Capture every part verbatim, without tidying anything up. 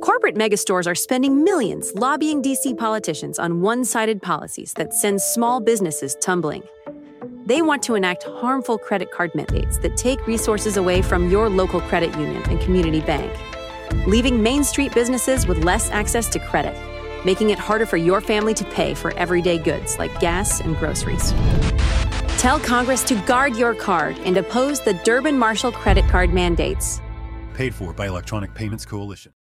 Corporate megastores are spending millions lobbying D C politicians on one-sided policies that send small businesses tumbling. They want to enact harmful credit card mandates that take resources away from your local credit union and community bank, leaving Main Street businesses with less access to credit, making it harder for your family to pay for everyday goods like gas and groceries. Tell Congress to guard your card and oppose the Durbin-Marshall credit card mandates. Paid for by Electronic Payments Coalition.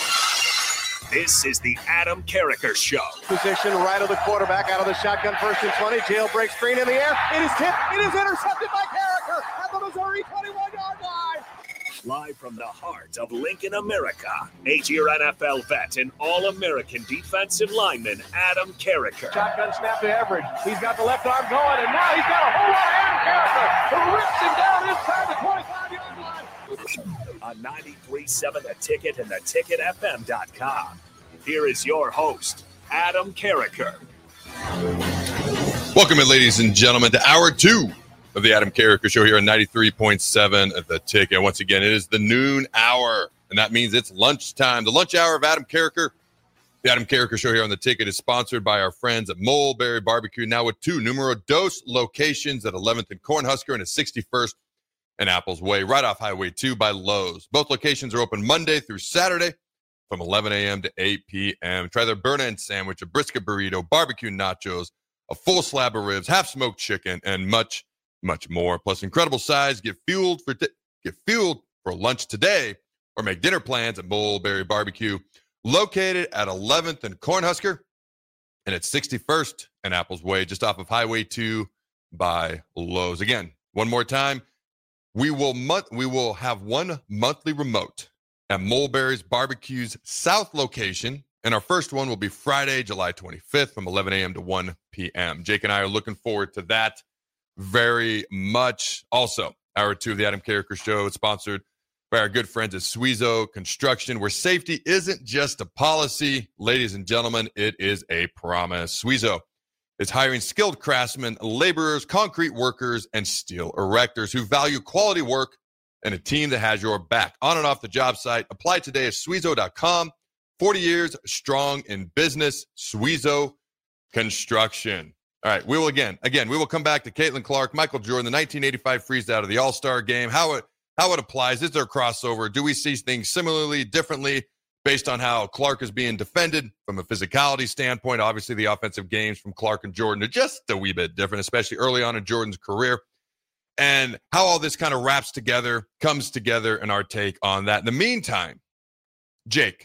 This is the Adam Carriker Show. Position right of the quarterback, out of the shotgun, first and twenty. Jailbreak screen in the air. It is tipped. It is intercepted by Carriker at the Missouri twenty-one-yard line. Live from the heart of Lincoln, America, eight-year N F L vet and All-American defensive lineman Adam Carriker. Shotgun snap to Everett. He's got the left arm going, and now he's got a whole lot of Adam Carriker who rips him down inside the twenty-five-yard line. On ninety-three point seven The Ticket and the ticket f m dot com. Here is your host, Adam Carriker. Welcome in, ladies and gentlemen, to hour two of the Adam Carriker Show here on ninety-three point seven The Ticket. Once again, it is the noon hour, and that means it's lunchtime. The lunch hour of Adam Carriker. The Adam Carriker Show here on The Ticket is sponsored by our friends at Mulberry Barbecue, now with two numero dos locations at eleventh and Cornhusker and at sixty-first and Apples Way, right off Highway two by Lowe's. Both locations are open Monday through Saturday from eleven a.m. to eight p.m. Try their burn-end sandwich, a brisket burrito, barbecue nachos, a full slab of ribs, half-smoked chicken, and much, much more. Plus, incredible size. Get fueled for di- get fueled for lunch today, or make dinner plans at Mulberry Barbecue, located at eleventh and Cornhusker, and at sixty-first and Apples Way, just off of Highway two by Lowe's. Again, one more time. We will month we will have one monthly remote at Mulberry's Barbecue's South location, and our first one will be Friday, July twenty-fifth from eleven a.m. to one p.m. Jake and I are looking forward to that very much. Also, hour two of the Adam Carriker Show is sponsored by our good friends at Suizo Construction, where safety isn't just a policy, ladies and gentlemen, it is a promise. Suizo is hiring skilled craftsmen, laborers, concrete workers, and steel erectors who value quality work and a team that has your back on and off the job site. Apply today at Suizo dot com. forty years strong in business. Suizo Construction. All right, we will again, again, we will come back to Caitlin Clark, Michael Jordan, the nineteen eighty-five freeze out of the All-Star game, how it how it applies. Is there a crossover? Do we see things similarly, differently, based on how Clark is being defended from a physicality standpoint? Obviously, the offensive games from Clark and Jordan are just a wee bit different, especially early on in Jordan's career. And how all this kind of wraps together, comes together, and our take on that. In the meantime, Jake,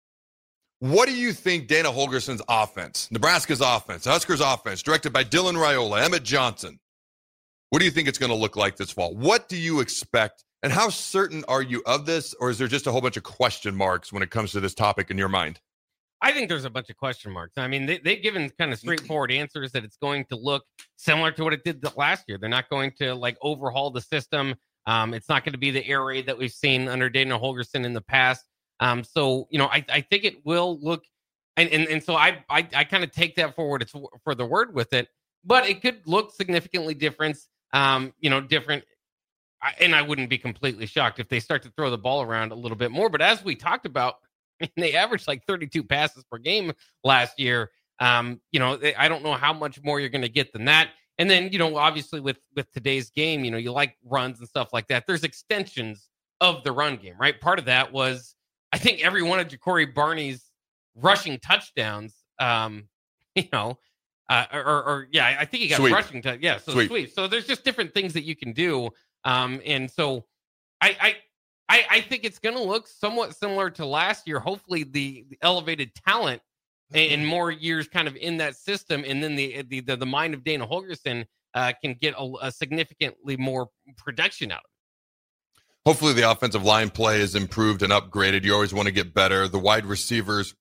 what do you think Dana Holgerson's offense, Nebraska's offense, Huskers offense, directed by Dylan Raiola, Emmett Johnson, what do you think it's going to look like this fall? What do you expect? And how certain are you of this, or is there just a whole bunch of question marks when it comes to this topic in your mind? I think there's a bunch of question marks. I mean, they, they've given kind of straightforward answers that it's going to look similar to what it did last year. They're not going to, like, overhaul the system. Um, it's not going to be the air raid that we've seen under Dana Holgerson in the past. Um, so, you know, I, I think it will look, and and, and so I I, I kind of take that forward it's for the word with it, but it could look significantly different, um, you know, different. And I wouldn't be completely shocked if they start to throw the ball around a little bit more. But as we talked about, they averaged like thirty-two passes per game last year. Um, you know, I don't know how much more you're going to get than that. And then, you know, obviously with, with today's game, you know, you like runs and stuff like that. There's extensions of the run game, right? Part of that was, I think, every one of Ja'Cory Barney's rushing touchdowns, um, you know, uh, or, or, or, yeah, I think he got Sweet. rushing. T- yeah, so Sweet. sweet. So there's just different things that you can do. Um, and so I, I, I, I think it's going to look somewhat similar to last year. Hopefully the, the elevated talent and, and more years kind of in that system. And then the, the, the, the mind of Dana Holgerson uh, can get a, a significantly more production out of it. Hopefully the offensive line play is improved and upgraded. You always want to get better. The wide receivers.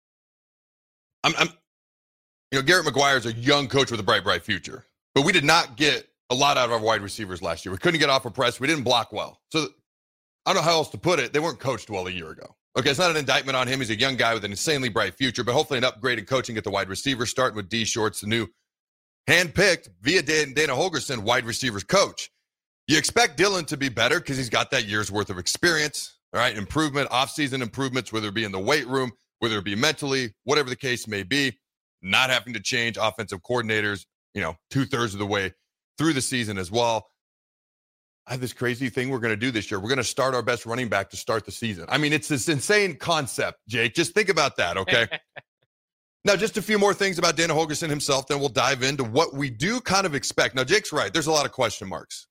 I'm, I'm you know, Garrett McGuire is a young coach with a bright, bright future, but we did not get a lot out of our wide receivers last year. We couldn't get off a press. We didn't block well. So I don't know how else to put it. They weren't coached well a year ago. Okay, it's not an indictment on him. He's a young guy with an insanely bright future, but hopefully an upgrade in coaching at the wide receiver, starting with D Shorts, the new handpicked via Dana Holgerson wide receivers coach. You expect Dylan to be better because he's got that year's worth of experience. All right, improvement, offseason improvements, whether it be in the weight room, whether it be mentally, whatever the case may be, not having to change offensive coordinators, you know, two-thirds of the way through the season as well. I have this crazy thing we're going to do this year. We're going to start our best running back to start the season. I mean, it's this insane concept, Jake. Just think about that, okay? Now, just a few more things about Dana Holgorsen himself, then we'll dive into what we do kind of expect. Now, Jake's right. There's a lot of question marks.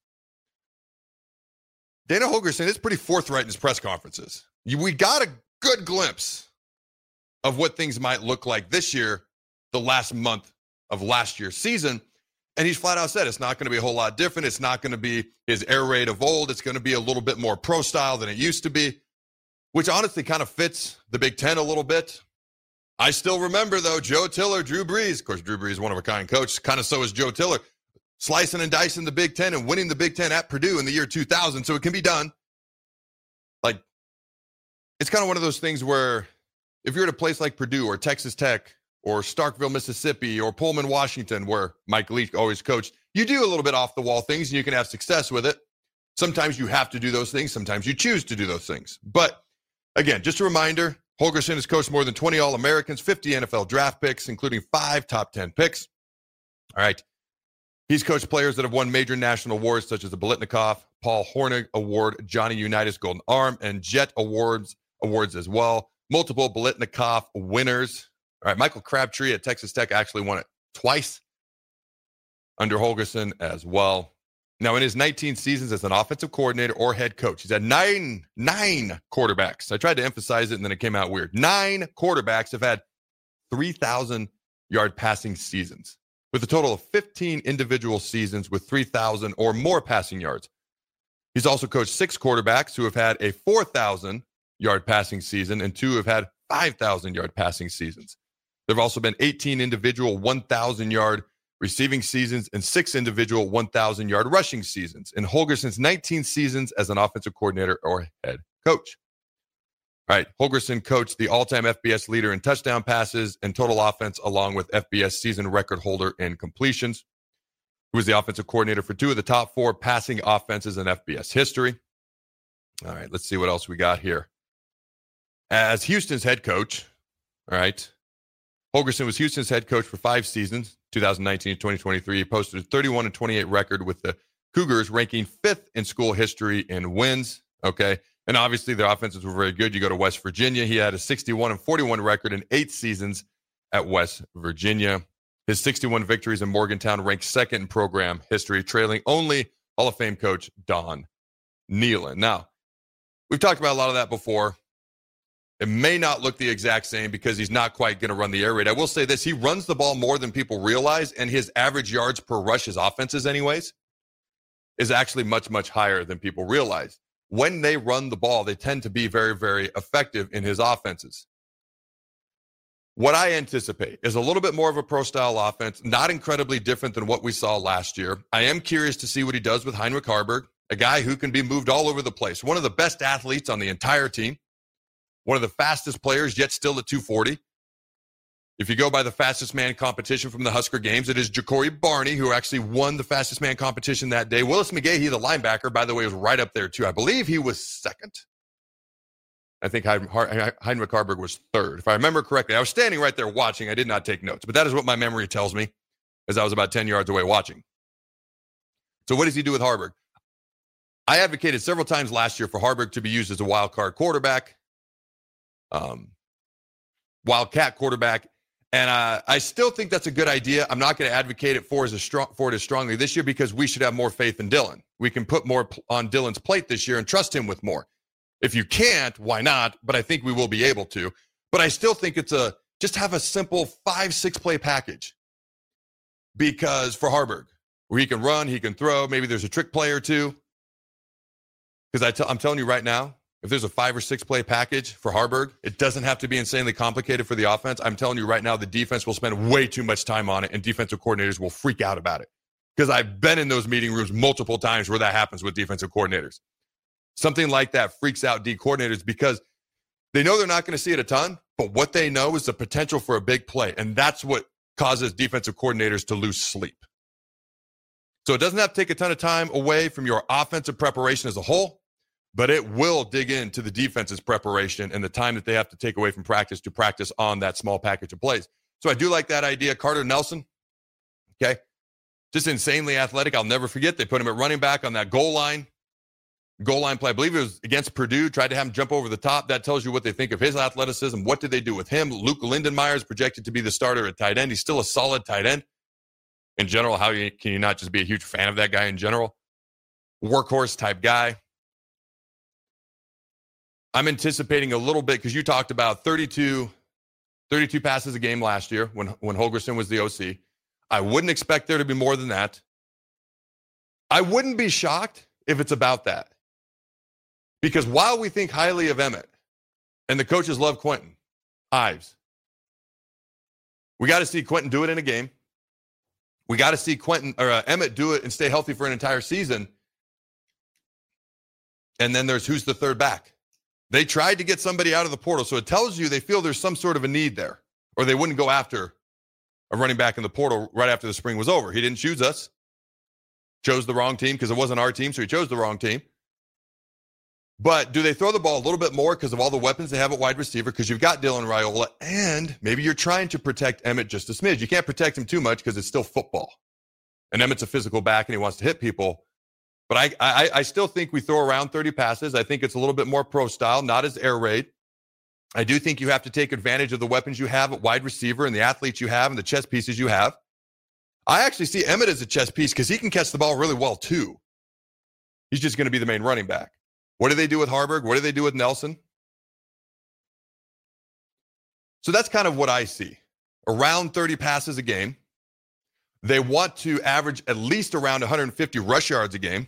Dana Holgorsen is pretty forthright in his press conferences. We got a good glimpse of what things might look like this year, the last month of last year's season. And he's flat out said it's not going to be a whole lot different. It's not going to be his air raid of old. It's going to be a little bit more pro style than it used to be, which honestly kind of fits the Big Ten a little bit. I still remember, though, Joe Tiller, Drew Brees. Of course, Drew Brees is one of a kind coach. Kind of so is Joe Tiller. Slicing and dicing the Big Ten and winning the Big Ten at Purdue in the year two thousand. So it can be done. Like, it's kind of one of those things where if you're at a place like Purdue or Texas Tech or Starkville, Mississippi, or Pullman, Washington, where Mike Leach always coached, you do a little bit off-the-wall things, and you can have success with it. Sometimes you have to do those things. Sometimes you choose to do those things. But, again, just a reminder, Holgorsen has coached more than twenty All-Americans, fifty N F L draft picks, including five top ten picks. All right. He's coached players that have won major national awards, such as the Biletnikoff, Paul Hornung Award, Johnny Unitas Golden Arm, and Jet Awards awards as well. Multiple Biletnikoff winners. All right, Michael Crabtree at Texas Tech actually won it twice under Holgorsen as well. Now, in his nineteen seasons as an offensive coordinator or head coach, he's had nine, nine quarterbacks. I tried to emphasize it, and then it came out weird. Nine quarterbacks have had three thousand yard passing seasons, with a total of fifteen individual seasons with three thousand or more passing yards. He's also coached six quarterbacks who have had a four thousand yard passing season, and two have had five thousand yard passing seasons. There have also been eighteen individual one thousand yard receiving seasons and six individual one thousand yard rushing seasons in Holgorsen's nineteen seasons as an offensive coordinator or head coach. All right, Holgorsen coached the all-time F B S leader in touchdown passes and total offense, along with F B S season record holder in completions. He was the offensive coordinator for two of the top four passing offenses in F B S history. All right, let's see what else we got here. As Houston's head coach, all right, Holgorsen was Houston's head coach for five seasons, two thousand nineteen to twenty twenty-three. He posted a thirty-one and twenty-eight record with the Cougars, ranking fifth in school history in wins. Okay. And obviously their offenses were very good. You go to West Virginia. He had a sixty-one and forty-one record in eight seasons at West Virginia. His sixty-one victories in Morgantown ranked second in program history, trailing only Hall of Fame coach Don Nehlen. Now, we've talked about a lot of that before. It may not look the exact same because he's not quite going to run the air raid. I will say this. He runs the ball more than people realize, and his average yards per rush, his offenses anyways, is actually much, much higher than people realize. When they run the ball, they tend to be very, very effective in his offenses. What I anticipate is a little bit more of a pro-style offense, not incredibly different than what we saw last year. I am curious to see what he does with Heinrich Haarberg, a guy who can be moved all over the place. One of the best athletes on the entire team. One of the fastest players, yet still at two forty. If you go by the fastest man competition from the Husker games, it is Ja'Cory Barney, who actually won the fastest man competition that day. Willis McGahee, the linebacker, by the way, was right up there, too. I believe he was second. I think Heinrich Haarberg was third, if I remember correctly. I was standing right there watching. I did not take notes, but that is what my memory tells me, as I was about ten yards away watching. So what does he do with Haarberg? I advocated several times last year for Haarberg to be used as a wild card quarterback. Um, Wildcat quarterback, and uh, I still think that's a good idea. I'm not going to advocate it for as a strong for it as strongly this year because we should have more faith in Dylan. We can put more p- on Dylan's plate this year and trust him with more. If you can't, why not? But I think we will be able to. But I still think it's a just have a simple five six play package because for Haarberg, where he can run, he can throw. Maybe there's a trick play or two. Because I t- I'm telling you right now. If there's a five or six play package for Haarberg, it doesn't have to be insanely complicated for the offense. I'm telling you right now, the defense will spend way too much time on it, and defensive coordinators will freak out about it. Because I've been in those meeting rooms multiple times where that happens with defensive coordinators. Something like that freaks out D coordinators because they know they're not going to see it a ton, but what they know is the potential for a big play, and that's what causes defensive coordinators to lose sleep. So it doesn't have to take a ton of time away from your offensive preparation as a whole. but it will dig into the defense's preparation and the time that they have to take away from practice to practice on that small package of plays. So I do like that idea. Carter Nelson, okay, just insanely athletic. I'll never forget. They put him at running back on that goal line. Goal line play. I believe it was against Purdue. Tried to have him jump over the top. That tells you what they think of his athleticism. What did they do with him? Luke Lindenmeyer is projected to be the starter at tight end. He's still a solid tight end. In general, how you, can you not just be a huge fan of that guy in general? Workhorse type guy. I'm anticipating a little bit because you talked about thirty-two, thirty-two passes a game last year when, when Holgorsen was the O C. I wouldn't expect there to be more than that. I wouldn't be shocked if it's about that. Because while we think highly of Emmett, and the coaches love Quentin Ives, we got to see Quentin do it in a game. We got to see Quentin or uh, Emmett do it and stay healthy for an entire season. And then there's who's the third back. They tried to get somebody out of the portal, so it tells you they feel there's some sort of a need there, or they wouldn't go after a running back in the portal right after the spring was over. He didn't choose us. Chose the wrong team because it wasn't our team, so he chose the wrong team. But do they throw the ball a little bit more because of all the weapons they have at wide receiver? Because you've got Dylan Raiola, and maybe you're trying to protect Emmett just a smidge. You can't protect him too much because it's still football. And Emmett's a physical back, and he wants to hit people. But I, I, I still think we throw around thirty passes. I think it's a little bit more pro style, not as air raid. I do think you have to take advantage of the weapons you have at wide receiver and the athletes you have and the chess pieces you have. I actually see Emmett as a chess piece because he can catch the ball really well, too. He's just going to be the main running back. What do they do with Harburg? What do they do with Nelson? So that's kind of what I see. Around thirty passes a game. They want to average at least around one hundred fifty rush yards a game.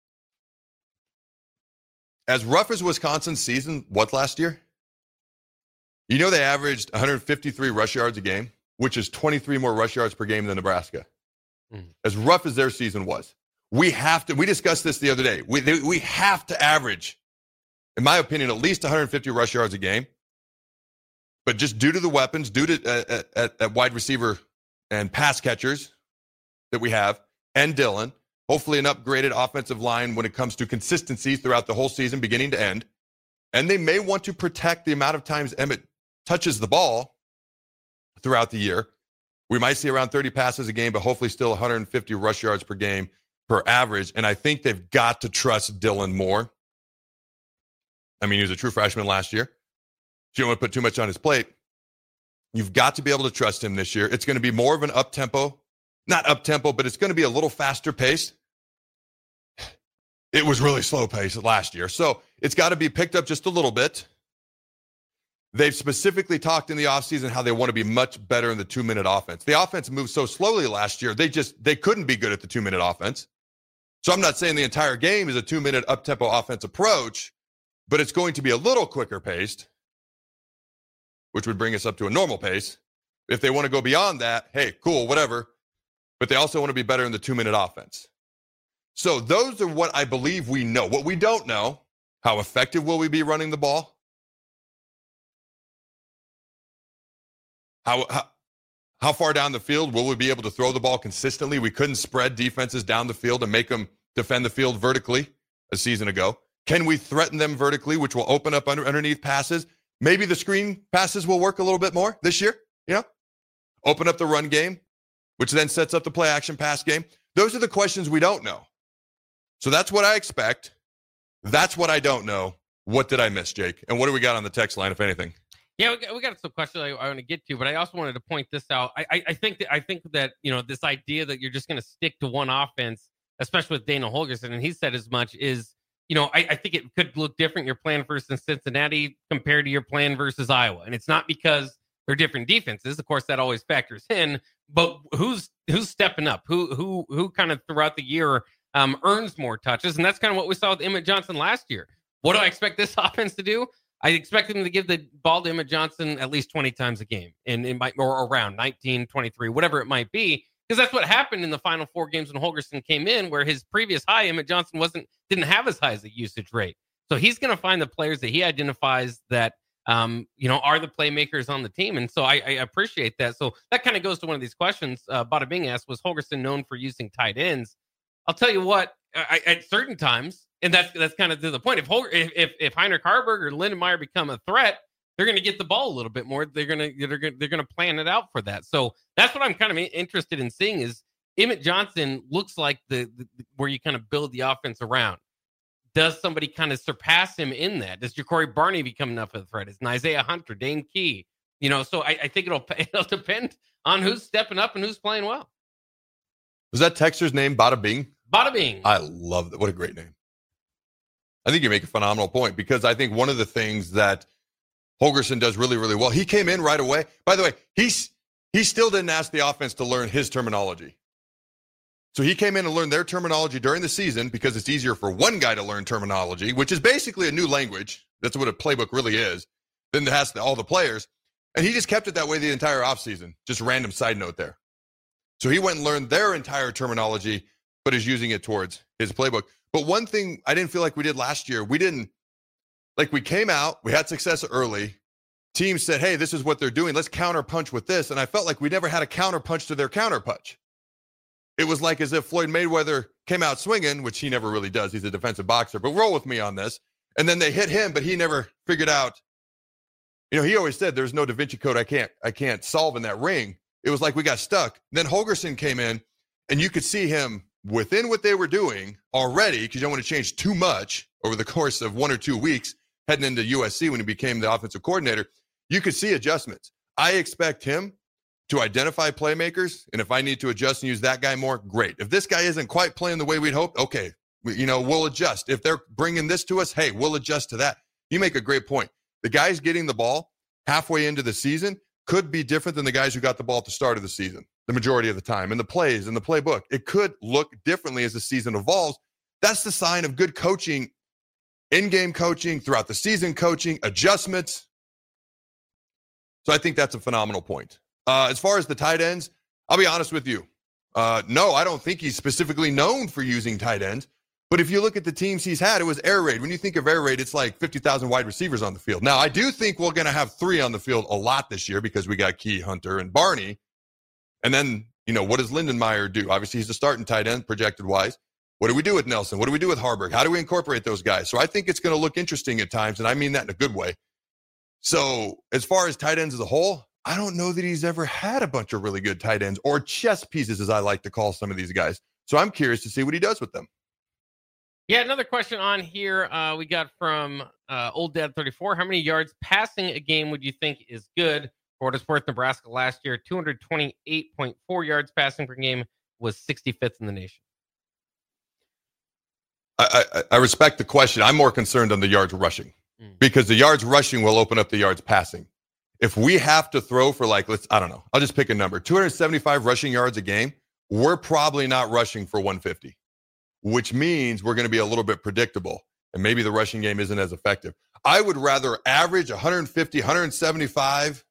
As rough as Wisconsin's season was last year, you know they averaged one hundred fifty-three rush yards a game, which is twenty-three more rush yards per game than Nebraska. Mm. As rough as their season was. We have to, we discussed this the other day. We, they, we have to average, in my opinion, at least one hundred fifty rush yards a game. But just due to the weapons, due to uh, at, at wide receiver and pass catchers that we have, and Dylan, hopefully an upgraded offensive line when it comes to consistency throughout the whole season, beginning to end. And they may want to protect the amount of times Emmett touches the ball throughout the year. We might see around thirty passes a game, but hopefully still one hundred fifty rush yards per game per average. And I think they've got to trust Dylan more. I mean, he was a true freshman last year. You don't want to put too much on his plate. You've got to be able to trust him this year. It's going to be more of an up-tempo. Not up-tempo, but it's going to be a little faster paced. It was really slow paced last year. So it's got to be picked up just a little bit. They've specifically talked in the offseason how they want to be much better in the two-minute offense. The offense moved so slowly last year, they just they couldn't be good at the two-minute offense. So I'm not saying the entire game is a two-minute up-tempo offense approach, but it's going to be a little quicker paced, which would bring us up to a normal pace. If they want to go beyond that, hey, cool, whatever. But they also want to be better in the two-minute offense. So those are what I believe we know. What we don't know, how effective will we be running the ball? How, how how far down the field will we be able to throw the ball consistently? We couldn't spread defenses down the field and make them defend the field vertically a season ago. Can we threaten them vertically, which will open up under, underneath passes? Maybe the screen passes will work a little bit more this year, you know? Open up the run game, which then sets up the play action pass game. Those are the questions we don't know. So that's what I expect. That's what I don't know. What did I miss, Jake? And what do we got on the text line, if anything? Yeah, we got, we got some questions I, I want to get to, but I also wanted to point this out. I, I, I think that I think that you know this idea that you're just going to stick to one offense, especially with Dana Holgorsen, and he said as much, is you know I, I think it could look different. Your plan versus Cincinnati compared to your plan versus Iowa, and it's not because they're different defenses. Of course, that always factors in. But who's who's stepping up? Who who who kind of throughout the year um, earns more touches, and that's kind of what we saw with Emmett Johnson last year. What do I expect this offense to do? I expect him to give the ball to Emmett Johnson at least twenty times a game, and it might or around nineteen, twenty-three, whatever it might be, because that's what happened in the final four games when Holgorsen came in, where his previous high, Emmett Johnson wasn't didn't have as high as a usage rate. So he's going to find the players that he identifies that um, you know are the playmakers on the team, and so I, I appreciate that. So that kind of goes to one of these questions. Uh, Bada Bing asked, was Holgorsen known for using tight ends? I'll tell you what, I, at certain times. And that's that's kind of to the point. If if if, if Heinrich Haarberg or Lindenmeyer become a threat, they're going to get the ball a little bit more. They're going to they're going they're going to plan it out for that. So that's what I'm kind of interested in seeing is Emmett Johnson looks like the, the where you kind of build the offense around. Does somebody kind of surpass him in that? Does Ja'Cory Barney become enough of a threat? Is Isaiah Hunter, Dane Key? You know, so I, I think it'll it'll depend on who's stepping up and who's playing well. Was that Texter's name Bada Bing? Bada Bing. I love that. What a great name. I think you make a phenomenal point because I think one of the things that Holgorsen does really, really well, he came in right away. By the way, he's he still didn't ask the offense to learn his terminology. So he came in and learned their terminology during the season because it's easier for one guy to learn terminology, which is basically a new language. That's what a playbook really is. Then it has to, all the players. And he just kept it that way the entire offseason. Just random side note there. So he went and learned their entire terminology, but is using it towards his playbook. But one thing I didn't feel like we did last year, we didn't, like we came out, we had success early. Teams said, hey, this is what they're doing. Let's counter punch with this. And I felt like we never had a counter punch to their counter punch. It was like as if Floyd Mayweather came out swinging, which he never really does. He's a defensive boxer, but roll with me on this. And then they hit him, but he never figured out. You know, he always said there's no Da Vinci Code I can't I can't solve in that ring. It was like we got stuck. Then Holgorsen came in, and you could see him within what they were doing already, because you don't want to change too much over the course of one or two weeks heading into U S C when he became the offensive coordinator. You could see adjustments. I expect him to identify playmakers, and if I need to adjust and use that guy more, great. If this guy isn't quite playing the way we'd hoped, okay, we, you know, we'll adjust. If they're bringing this to us, hey, we'll adjust to that. You make a great point. The guys getting the ball halfway into the season could be different than the guys who got the ball at the start of the season, the majority of the time, and the plays and the playbook. It could look differently as the season evolves. That's the sign of good coaching, in-game coaching, throughout the season coaching, adjustments. So I think that's a phenomenal point. Uh, as far as the tight ends, I'll be honest with you. Uh, no, I don't think he's specifically known for using tight ends. But if you look at the teams he's had, it was air raid. When you think of air raid, it's like fifty thousand wide receivers on the field. Now, I do think we're going to have three on the field a lot this year because we got Key, Hunter, and Barney. And then, you know, what does Lindenmeyer do? Obviously, he's a starting tight end, projected-wise. What do we do with Nelson? What do we do with Haarberg? How do we incorporate those guys? So I think it's going to look interesting at times, and I mean that in a good way. So as far as tight ends as a whole, I don't know that he's ever had a bunch of really good tight ends or chess pieces, as I like to call some of these guys. So I'm curious to see what he does with them. Yeah, another question on here uh, we got from uh, Old Dad thirty-four. How many yards passing a game would you think is good? For what it's worth, Nebraska last year, two hundred twenty-eight point four yards passing per game, was sixty-fifth in the nation. I, I, I respect the question. I'm more concerned on the yards rushing mm. because the yards rushing will open up the yards passing. If we have to throw for like, let's, I don't know, I'll just pick a number, two hundred seventy-five rushing yards a game, we're probably not rushing for one fifty, which means we're going to be a little bit predictable, and maybe the rushing game isn't as effective. I would rather average one fifty, one seventy-five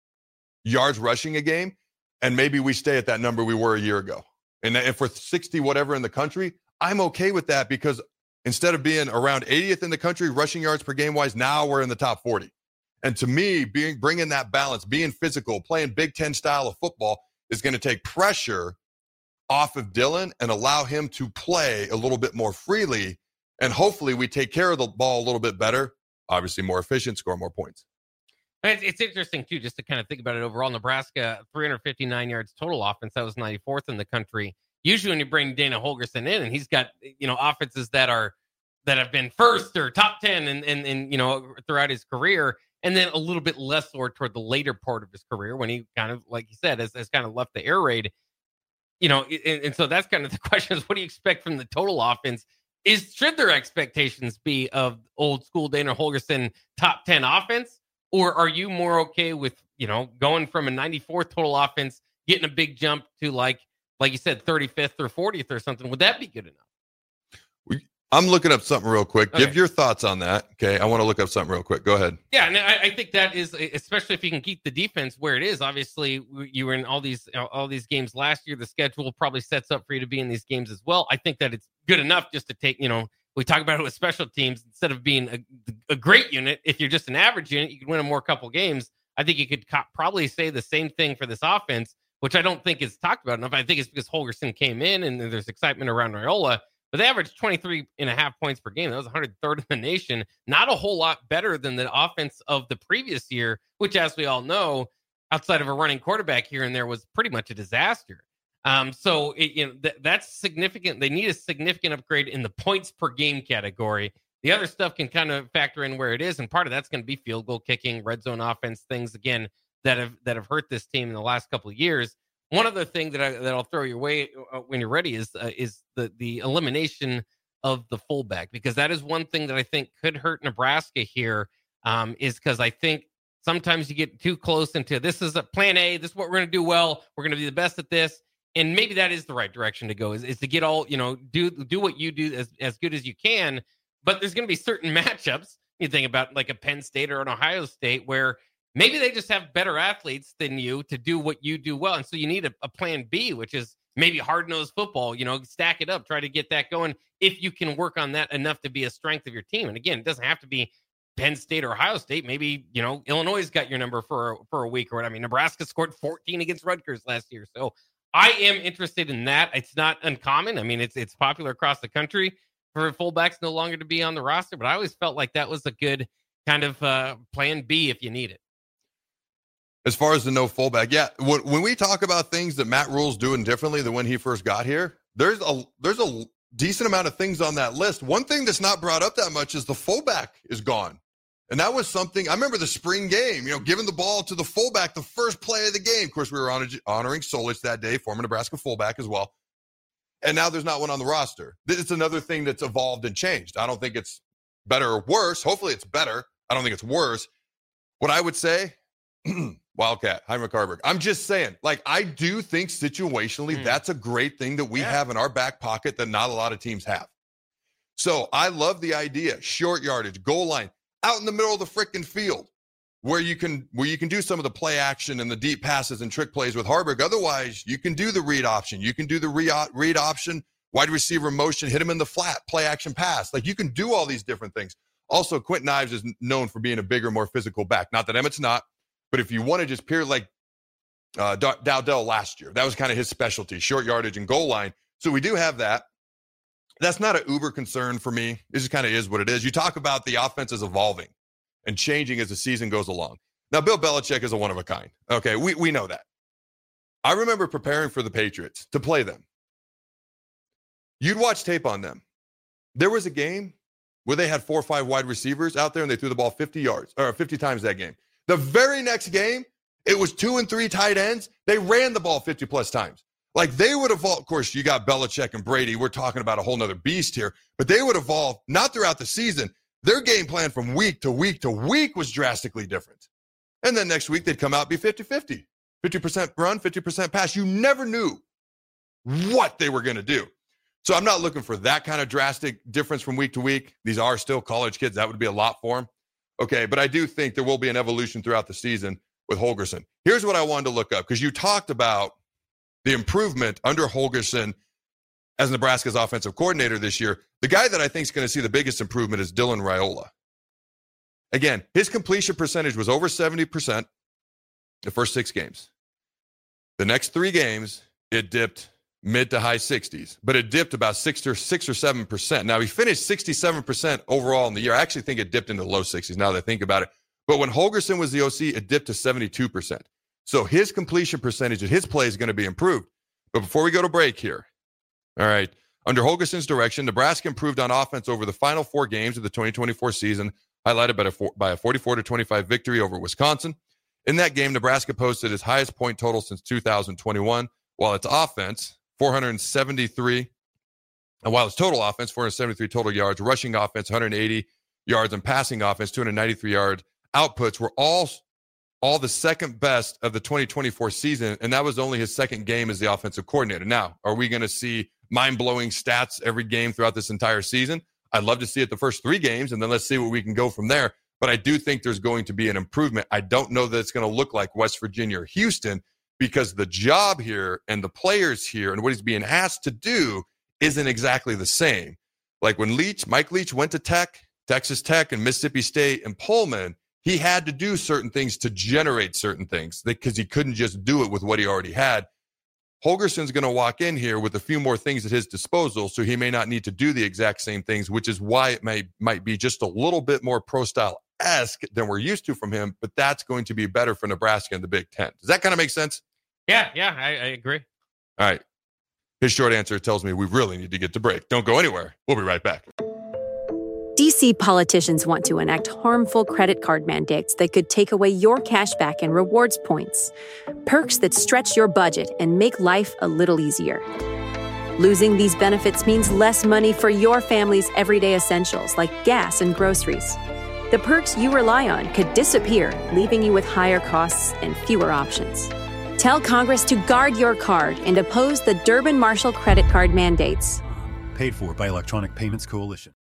yards rushing a game, and maybe we stay at that number we were a year ago. And if we're sixty whatever in the country, I'm okay with that because instead of being around eightieth in the country, rushing yards per game wise, now we're in the top forty. And to me, being bringing that balance, being physical, playing Big Ten style of football is going to take pressure off of Dylan and allow him to play a little bit more freely. And hopefully we take care of the ball a little bit better, obviously more efficient, score more points. It's, it's interesting, too, just to kind of think about it overall. Nebraska, three hundred fifty-nine yards total offense. That was ninety-fourth in the country. Usually when you bring Dana Holgorsen in, and he's got, you know, offenses that are that have been first or top ten and, and, and you know, throughout his career, and then a little bit less or toward the later part of his career when he kind of, like you said, has, has kind of left the air raid. You know, and, and so that's kind of the question is, what do you expect from the total offense? Is should their expectations be of old school Dana Holgorsen top ten offense? Or are you more okay with, you know, going from a ninety-fourth total offense, getting a big jump to like, like you said, thirty-fifth or fortieth or something? Would that be good enough? I'm looking up something real quick. Okay. Give your thoughts on that. Okay. I want to look up something real quick. Go ahead. Yeah. And I, I think that is, especially if you can keep the defense where it is. Obviously, you were in all these, all these games last year. The schedule probably sets up for you to be in these games as well. I think that it's good enough just to take, you know, we talk about it with special teams. Instead of being a, a great unit, if you're just an average unit, you can win a more couple games. I think you could co- probably say the same thing for this offense, which I don't think is talked about enough. I think it's because Holgorsen came in and there's excitement around Raiola. but they averaged twenty-three and a half points per game. That was one hundred third in the nation. Not a whole lot better than the offense of the previous year, which, as we all know, outside of a running quarterback here and there, was pretty much a disaster. Um, so it, you know th- that's significant. They need a significant upgrade in the points per game category. The other stuff can kind of factor in where it is, and part of that's going to be field goal kicking, red zone offense, things again that have that have hurt this team in the last couple of years. One other thing that I that I'll throw your way uh, when you're ready is uh, is the the elimination of the fullback, because that is one thing that I think could hurt Nebraska here. Um, is because I think sometimes you get too close into this is a plan A. This is what we're going to do well. We're going to be the best at this. And maybe that is the right direction to go, is, is to get all, you know, do do what you do as, as good as you can. But there's going to be certain matchups, you think about like a Penn State or an Ohio State, where maybe they just have better athletes than you to do what you do well. And so you need a, a plan B, which is maybe hard-nosed football, you know, stack it up, try to get that going if you can work on that enough to be a strength of your team. And again, it doesn't have to be Penn State or Ohio State. Maybe, you know, Illinois got your number for, for a week or what. I mean, Nebraska scored fourteen against Rutgers last year. So I am interested in that. It's not uncommon. I mean, it's it's popular across the country for fullbacks no longer to be on the roster, but I always felt like that was a good kind of uh, plan B if you need it. As far as the no fullback, yeah, when, when we talk about things that Matt Rule's doing differently than when he first got here, there's a there's a decent amount of things on that list. One thing that's not brought up that much is the fullback is gone. And that was something, I remember the spring game, you know, giving the ball to the fullback the first play of the game. Of course, we were honor, honoring Solich that day, former Nebraska fullback as well. And now there's not one on the roster. It's another thing that's evolved and changed. I don't think it's better or worse. Hopefully it's better. I don't think it's worse. What I would say, Wildcat, Heimer Carberg. I'm just saying, like, I do think situationally mm. that's a great thing that we yeah. have in our back pocket that not a lot of teams have. So I love the idea, short yardage, goal line, out in the middle of the frickin' field, where you can where you can do some of the play action and the deep passes and trick plays with Harburg. Otherwise, you can do the read option. You can do the re- read option, wide receiver motion, hit him in the flat, play action pass. Like, you can do all these different things. Also, Quentin Ives is known for being a bigger, more physical back. Not that Emmett's not, but if you want to just peer like uh, Dowdell last year, that was kind of his specialty, short yardage and goal line. So we do have that. That's not an uber concern for me. It just kind of is what it is. You talk about the offense is evolving and changing as the season goes along. Now, Bill Belichick is a one of a kind. Okay, we, we know that. I remember preparing for the Patriots to play them. You'd watch tape on them. There was a game where they had four or five wide receivers out there and they threw the ball fifty yards or fifty times that game. The very next game, it was two and three tight ends. They ran the ball fifty plus times. Like, they would evolve. Of course, you got Belichick and Brady. We're talking about a whole nother beast here. But they would evolve, not throughout the season. Their game plan from week to week to week was drastically different. And then next week, they'd come out and be fifty-fifty. fifty percent run, fifty percent pass. You never knew what they were going to do. So I'm not looking for that kind of drastic difference from week to week. These are still college kids. That would be a lot for them. Okay, but I do think there will be an evolution throughout the season with Holgorsen. Here's what I wanted to look up, because you talked about the improvement under Holgorsen as Nebraska's offensive coordinator this year. The guy that I think is going to see the biggest improvement is Dylan Raiola. Again, his completion percentage was over seventy percent the first six games. The next three games, it dipped mid to high sixties, but it dipped about six or six or seven percent. Now, he finished sixty-seven percent overall in the year. I actually think it dipped into the low sixties now that I think about it. But when Holgorsen was the O C, it dipped to seventy-two percent. So his completion percentage and his play is going to be improved. But before we go to break here, all right, under Holgorsen's direction, Nebraska improved on offense over the final four games of the twenty twenty-four season, highlighted by a, four, by a forty-four to twenty-five victory over Wisconsin. In that game, Nebraska posted its highest point total since two thousand twenty-one, while its offense, four hundred seventy-three, and while its total offense, four hundred seventy-three total yards, rushing offense, one hundred eighty yards, and passing offense, two hundred ninety-three yard outputs were all all the second best of the twenty twenty-four season, and that was only his second game as the offensive coordinator. Now, are we going to see mind-blowing stats every game throughout this entire season? I'd love to see it the first three games, and then let's see what we can go from there. But I do think there's going to be an improvement. I don't know that it's going to look like West Virginia or Houston, because the job here and the players here and what he's being asked to do isn't exactly the same. Like when Leach, Mike Leach went to Tech, Texas Tech, and Mississippi State and Pullman, he had to do certain things to generate certain things because he couldn't just do it with what he already had. Holgerson's going to walk in here with a few more things at his disposal, so he may not need to do the exact same things, which is why it may might be just a little bit more pro-style-esque than we're used to from him, but that's going to be better for Nebraska in the Big Ten. Does that kind of make sense? Yeah, yeah, I, I agree. All right. His short answer tells me we really need to get to break. Don't go anywhere. We'll be right back. D C politicians want to enact harmful credit card mandates that could take away your cash back and rewards points. Perks that stretch your budget and make life a little easier. Losing these benefits means less money for your family's everyday essentials like gas and groceries. The perks you rely on could disappear, leaving you with higher costs and fewer options. Tell Congress to guard your card and oppose the Durbin Marshall credit card mandates. Paid for by Electronic Payments Coalition.